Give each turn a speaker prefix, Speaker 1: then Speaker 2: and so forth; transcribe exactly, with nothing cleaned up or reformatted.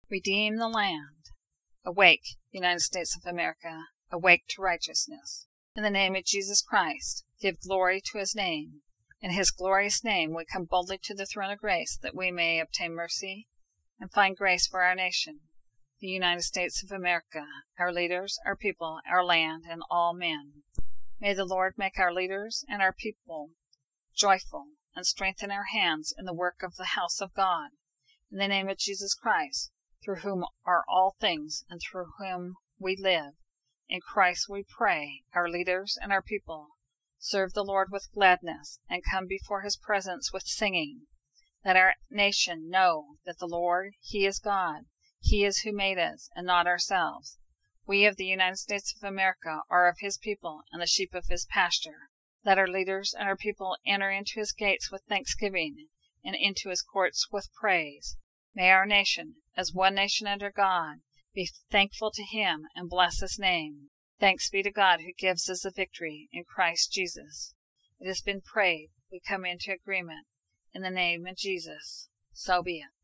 Speaker 1: Redeem the land. Awake, United States of America, awake to righteousness. In the name of Jesus Christ, give glory to his name. In his glorious name we come boldly to the throne of grace, that we may obtain mercy and find grace for our nation, the United States of America, our leaders, our people, our land, and all men. May the Lord make our leaders and our people joyful, and strengthen our hands in the work of the house of God. In the name of Jesus Christ, through whom are all things, and through whom we live, in Christ we pray, our leaders and our people serve the Lord with gladness, and come before his presence with singing. Let our nation know that the Lord, he is God. He is who made us, and not ourselves. We of the United States of America are of his people, and the sheep of his pasture. Let our leaders and our people enter into his gates with thanksgiving, and into his courts with praise. May our nation, as one nation under God, be thankful to him and bless his name. Thanks be to God who gives us the victory in Christ Jesus. It has been prayed. We come into agreement. In the name of Jesus, so be it.